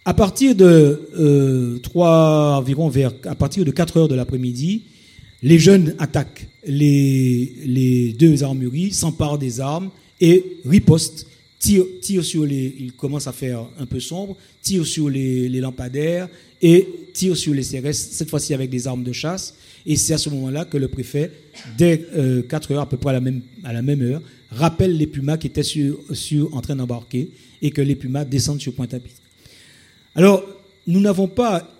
À partir de à partir de 4 heures de l'après-midi, les jeunes attaquent les deux armureries, s'emparent des armes et ripostent, tirent sur il commence à faire un peu sombre, tirent sur les lampadaires et tirent sur les CRS, cette fois-ci avec des armes de chasse. Et c'est à ce moment-là que le préfet, dès 4 heures, à peu près à la même heure, rappelle les Pumas qui étaient en train d'embarquer et que les Pumas descendent sur Pointe-à-Pitre. Alors, nous n'avons pas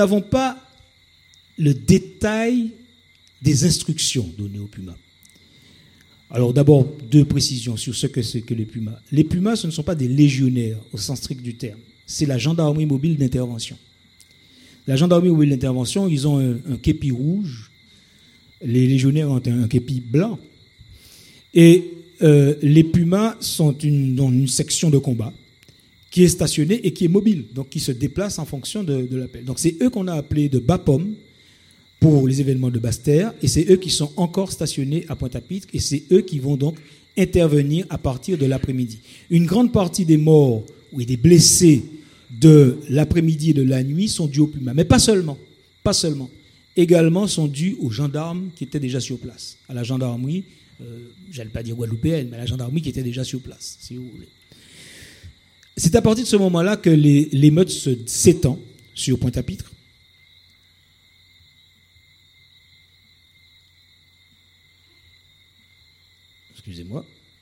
le détail des instructions données aux Pumas. Alors d'abord, 2 précisions sur ce que c'est que les Pumas. Les Pumas, ce ne sont pas des légionnaires au sens strict du terme. C'est la gendarmerie mobile d'intervention. La gendarmerie mobile d'intervention, ils ont un képi rouge. Les légionnaires ont un képi blanc. Et les Pumas sont dans une section de combat qui est stationnée et qui est mobile, donc qui se déplace en fonction de l'appel. Donc c'est eux qu'on a appelés de Bapom pour les événements de Basse-Terre, et c'est eux qui sont encore stationnés à Pointe-à-Pitre, et c'est eux qui vont donc intervenir à partir de l'après-midi. Une grande partie des morts ou des blessés de l'après-midi et de la nuit sont dus aux Pumas, mais pas seulement. Également sont dus aux gendarmes qui étaient déjà sur place, à la gendarmerie, j'allais pas dire guadeloupéenne, mais à la gendarmerie qui était déjà sur place, si vous voulez. C'est à partir de ce moment-là que l'émeute s'étend sur Pointe-à-Pitre. Excusez-moi.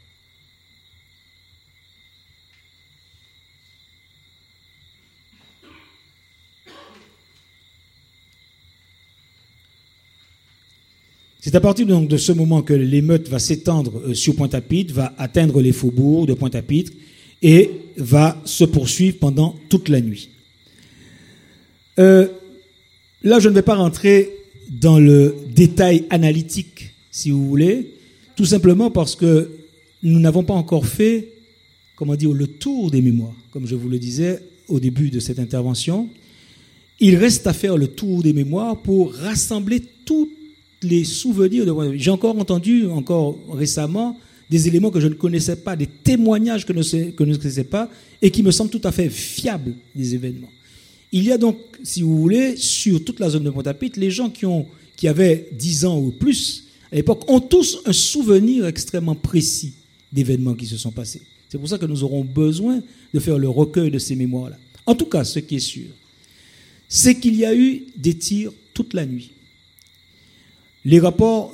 C'est à partir donc de ce moment que l'émeute va s'étendre sur Pointe-à-Pitre, va atteindre les faubourgs de Pointe-à-Pitre et va se poursuivre pendant toute la nuit. Là, je ne vais pas rentrer dans le détail analytique, si vous voulez, tout simplement parce que nous n'avons pas encore fait, le tour des mémoires, comme je vous le disais au début de cette intervention. Il reste à faire le tour des mémoires pour rassembler tous les souvenirs. J'ai encore entendu, récemment, des éléments que je ne connaissais pas, des témoignages que je ne connaissais pas et qui me semblent tout à fait fiables des événements. Il y a donc, si vous voulez, sur toute la zone de Pointe-à-Pitre, les gens qui avaient 10 ans ou plus, à l'époque, ont tous un souvenir extrêmement précis d'événements qui se sont passés. C'est pour ça que nous aurons besoin de faire le recueil de ces mémoires-là. En tout cas, ce qui est sûr, c'est qu'il y a eu des tirs toute la nuit. Les rapports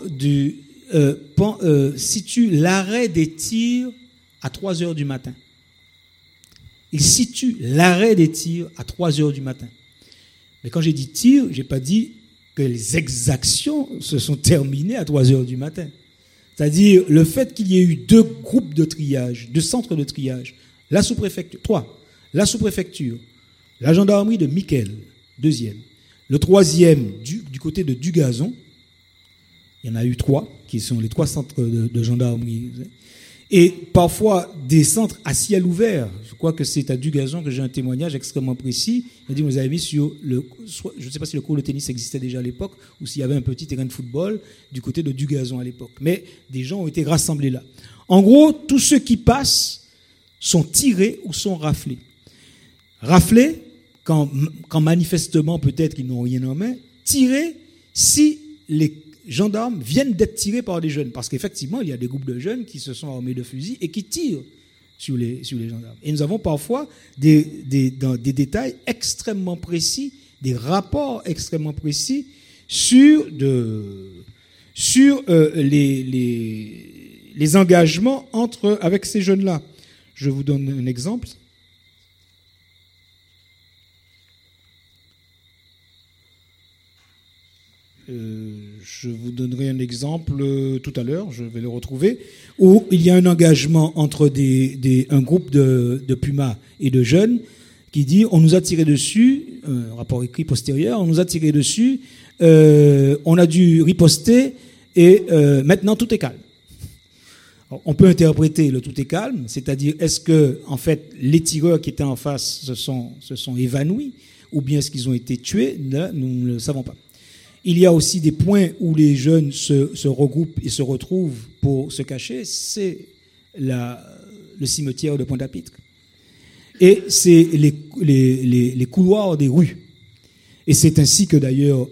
situent l'arrêt des tirs à 3 heures du matin. Ils situent l'arrêt des tirs à 3 heures du matin. Mais quand j'ai dit tir, je n'ai pas dit que les exactions se sont terminées à 3 heures du matin. C'est-à-dire le fait qu'il y ait eu 2 groupes de triage, 2 centres de triage, la sous-préfecture, 3, la sous-préfecture, la gendarmerie de Mickel, 2e, le 3e du côté de Dugazon, il y en a eu 3, qui sont les 3 centres de gendarmerie. Et parfois, des centres à ciel ouvert. Je crois que c'est à Dugazon que j'ai un témoignage extrêmement précis. Il m'a dit, vous avez mis sur je ne sais pas si le court de tennis existait déjà à l'époque, ou s'il y avait un petit terrain de football du côté de Dugazon à l'époque. Mais des gens ont été rassemblés là. En gros, tous ceux qui passent sont tirés ou sont raflés. Raflés, quand manifestement, peut-être qu'ils n'ont rien en main. Tirés, si les gendarmes viennent d'être tirés par des jeunes, parce qu'effectivement, il y a des groupes de jeunes qui se sont armés de fusils et qui tirent sur les gendarmes. Et nous avons parfois des détails extrêmement précis, des rapports extrêmement précis sur les engagements avec ces jeunes-là. Je vous donne un exemple. Je vous donnerai un exemple tout à l'heure, je vais le retrouver, où il y a un engagement entre un groupe de Pumas et de jeunes qui dit on nous a tiré dessus, un rapport écrit postérieur, on nous a tiré dessus, on a dû riposter et maintenant tout est calme. Alors, on peut interpréter le tout est calme, c'est-à-dire est-ce que en fait les tireurs qui étaient en face se sont évanouis ou bien est-ce qu'ils ont été tués? Là, nous ne le savons pas. Il y a aussi des points où les jeunes se regroupent et se retrouvent pour se cacher. C'est le cimetière de Pointe-à-Pitre. Et c'est les couloirs des rues. Et c'est ainsi que d'ailleurs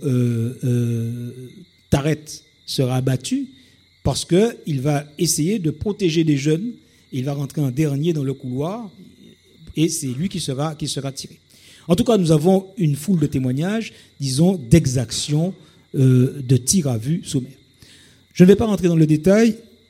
Taret sera abattu, parce qu'il va essayer de protéger les jeunes. Il va rentrer en dernier dans le couloir, et c'est lui qui sera tiré. En tout cas, nous avons une foule de témoignages, disons, d'exactions, de tirs à vue sommaire. Je ne vais pas rentrer dans le détail.